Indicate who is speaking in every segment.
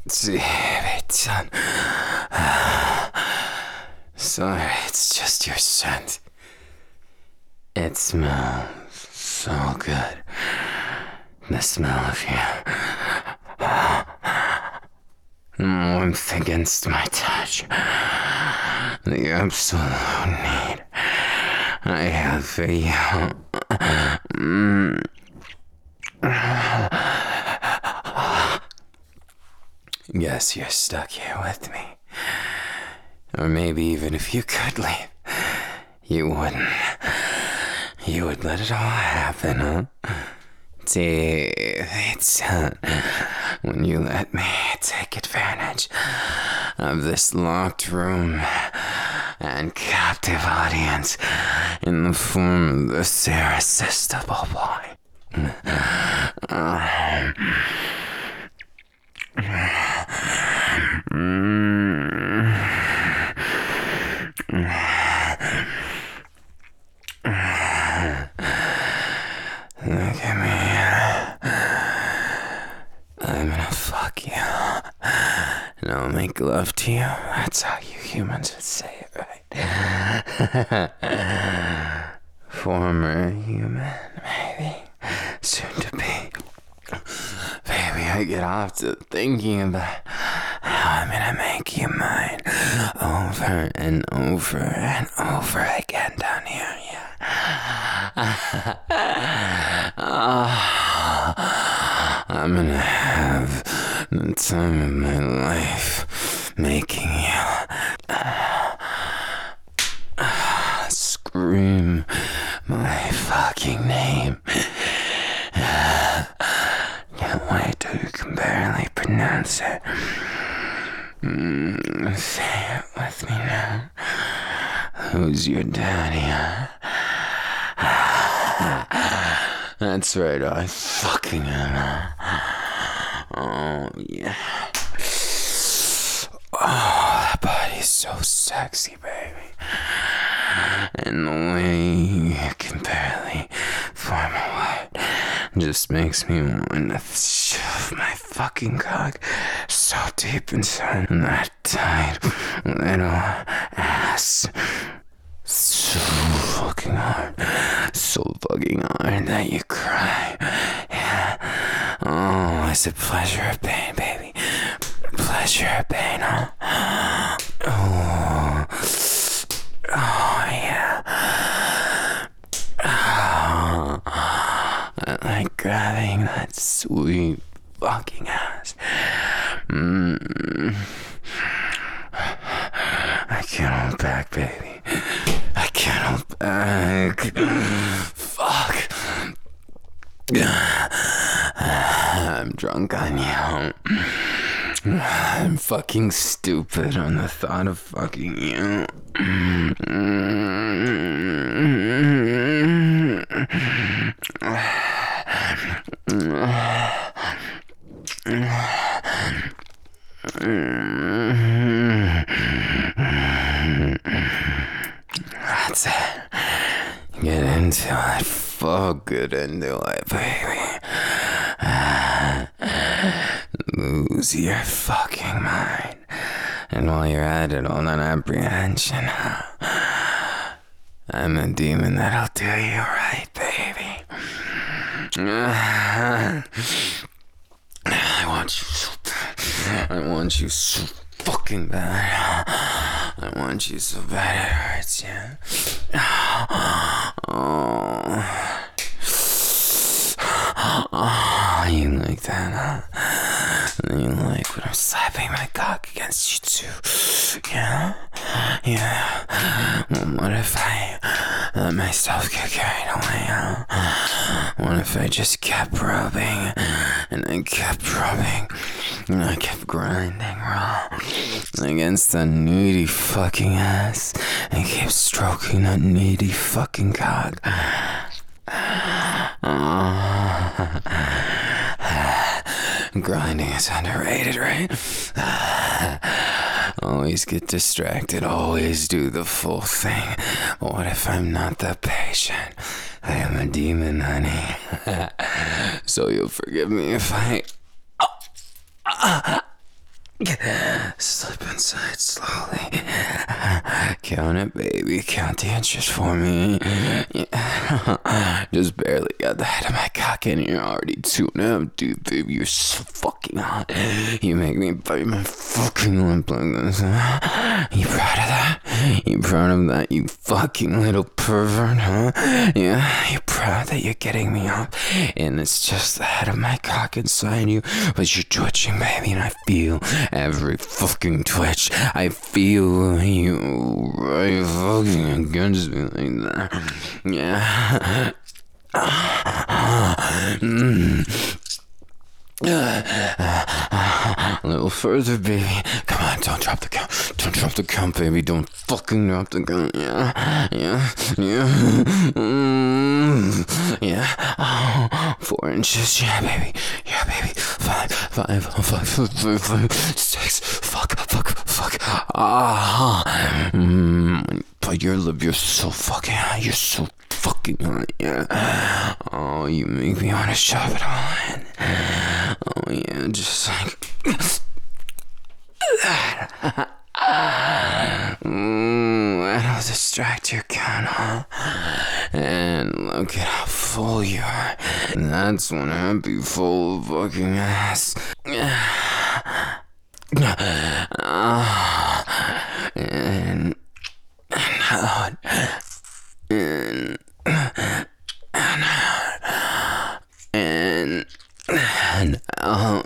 Speaker 1: Damn it, son. Sorry, it's just your scent. It smells so good. The smell of you. The warmth against my touch. The absolute need I have for you. Guess you're stuck here with me. Or maybe even if you could leave, you wouldn't. You would let it all happen, huh? It's when you let me take advantage of this locked room and captive audience in the form of this irresistible boy. Look at me. I'm gonna fuck you. And I'll make love to you. That's how you humans would say it, right? Former human, maybe. Soon to be. Baby, I get off to thinking about how I'm gonna make you mine over and over and over again down here, yeah. I'm gonna have the time of my life making you scream my fucking name. Can't wait till you can barely pronounce it. Say it with me now. Who's your daddy, That's right, I fucking am. Oh, yeah. Oh, that body's so sexy, baby. And the way you can barely form a word just makes me want to shove my fucking cock so deep inside that tight little ass. So fucking hard. So fucking hard that you cry. Yeah. Oh, it's a pleasure or pain, baby. Pleasure or pain, huh? Oh. Oh, yeah. Oh. I like grabbing that sweet fucking ass. I can't hold back, baby. I can't hold back. Fuck. I'm drunk on you. I'm fucking stupid on the thought of fucking you. That's it. Get into it. Fuck, get into it, baby. Lose your fucking mind. And while you're at it, all that apprehension, I'm a demon that'll do you right, baby. I want you so bad. I want you so fucking bad. I want you so bad it hurts, yeah. Oh, you like that, huh? You like when I'm slapping my cock against you too, yeah? Yeah. Well, what if I let myself get carried away, huh? What if I just kept rubbing, and I kept rubbing, and I kept grinding raw against that needy fucking ass, and kept stroking that needy fucking cock? Grinding is underrated, right? Always get distracted, always do the full thing. But what if I'm not that patient? I am a demon, honey. So you'll forgive me if I... Slip inside slowly. Count it, baby. Count the inches for me. Yeah. Just barely got the head of my cock in. You're already 2.5, dude. Baby, you're so fucking hot. You make me bite my fucking lip like this. You proud of that? You proud of that, you fucking little pervert, huh? Yeah, you proud that you're getting me up? And it's just the head of my cock inside you. But you're twitching, baby, and I feel every fucking twitch. I feel you right fucking against me like that. Yeah. A little further, baby. Come on, don't drop the count. Don't drop the count, baby. Don't fucking drop the count. Yeah, yeah, yeah. Yeah. Oh, 4 inches. Yeah, baby. Yeah, baby. 5, 6. Fuck. But your lip, you're so fucking hot. You're so fucking hot, yeah. Oh, you make me want to shove it all in. Oh, yeah, just like that. That'll distract your count, huh? And look at how full you are. That's one happy full fucking ass. And out. And out.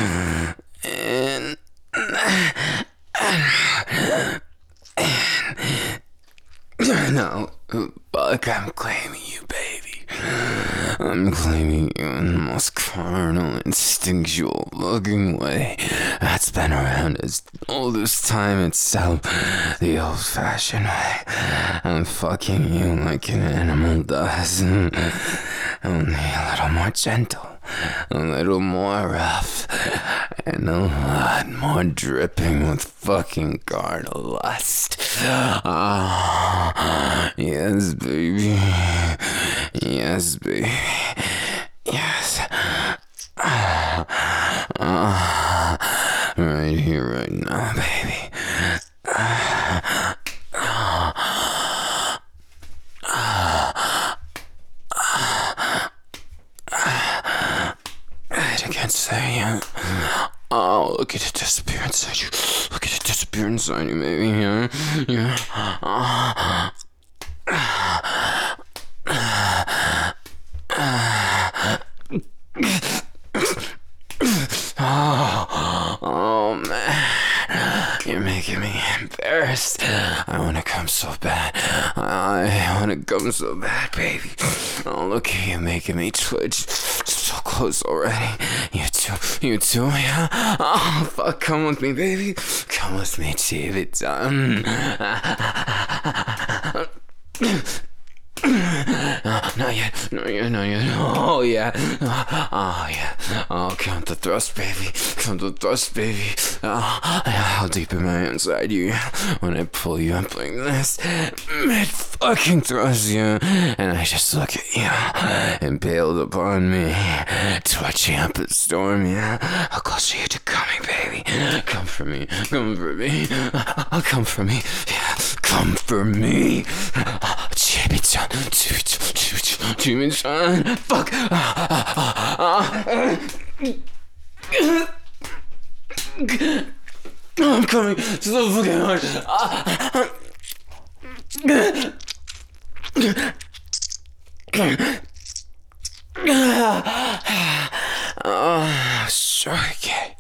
Speaker 1: No, fuck, I'm claiming you, baby. I'm claiming you in the most carnal, instinctual fucking way that's been around as old as time itself, the old-fashioned way. I'm fucking you like an animal does, only a little more gentle, a little more rough, and a lot more dripping with fucking carnal lust. Ah, yes, baby. Yes, baby. Yes. Right here, right now, baby. Right against there, yeah. Oh, look at it disappear inside you. Look at it disappear inside you, baby. Yeah. Oh man, you're making me embarrassed. I wanna come so bad. I wanna come so bad, baby. Oh, look at you making me twitch. So close already. You too, yeah. Oh, fuck, come with me, baby. Come with me, David. Not yet. Oh yeah. Oh, count the thrust, baby. How deep am I inside you? When I pull you up like this, mid fucking thrust you, and I just look at you, impaled upon me, twitching up a storm. Yeah, how close are you to coming, baby? Come for me. Come for me. Yeah, come for me. Jimmy-chan. Fuck. I'm coming so fucking hard. Oh, sure cake.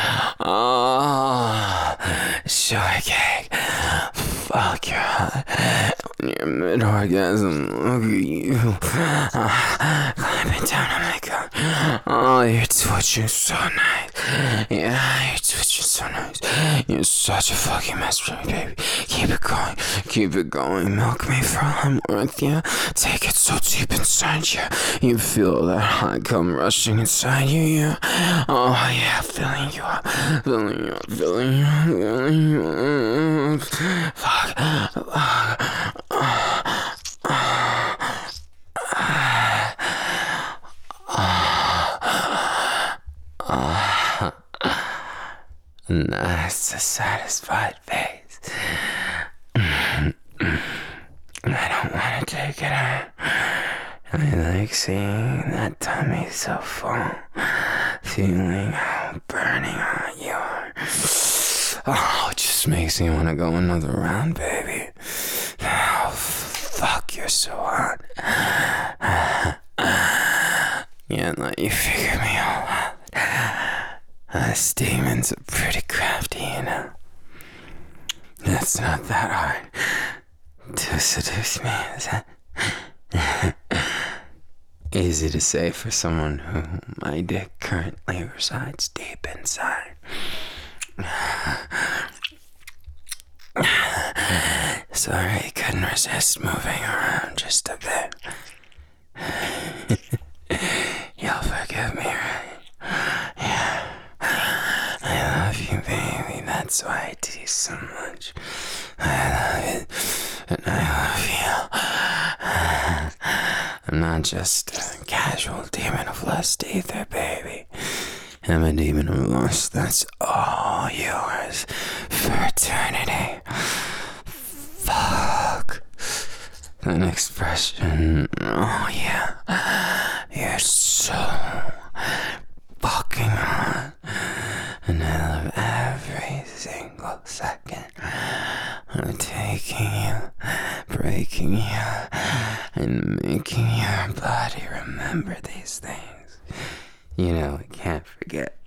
Speaker 1: Oh, sure cake. Fuck, you're hot. When you're mid-orgasm, look at you. Climbing down on my cock. Oh, you're twitching so nice. Yeah, you're twitching so nice. You're such a fucking mess for me, baby. Keep it going. Milk me for all I'm worth, yeah. Take it so deep inside you. You feel that hot cum rushing inside you, yeah. Oh, yeah, filling you up. Fuck. That's a satisfied face. I don't want to take it out. I like seeing that tummy so full, feeling how burning hot you are. Oh, it just makes me want to go another round, baby. Oh, fuck, you're so hot. Can't let you figure me all out. Us demons are pretty crafty, you know. It's not that hard to seduce me, is it? Easy to say for someone who my dick currently resides deep inside. Sorry, I couldn't resist moving around just a bit. You'll forgive me, right? Yeah. I love you, baby. That's why I tease so much. I love it, and I love you. I'm not just a casual demon of lust either, baby. I'm a demon of lust that's all yours for eternity. Fuck. That expression, oh yeah. You're so fucking hot. And I love every single second of taking you, breaking you, and making your body remember these things. You know, we can't forget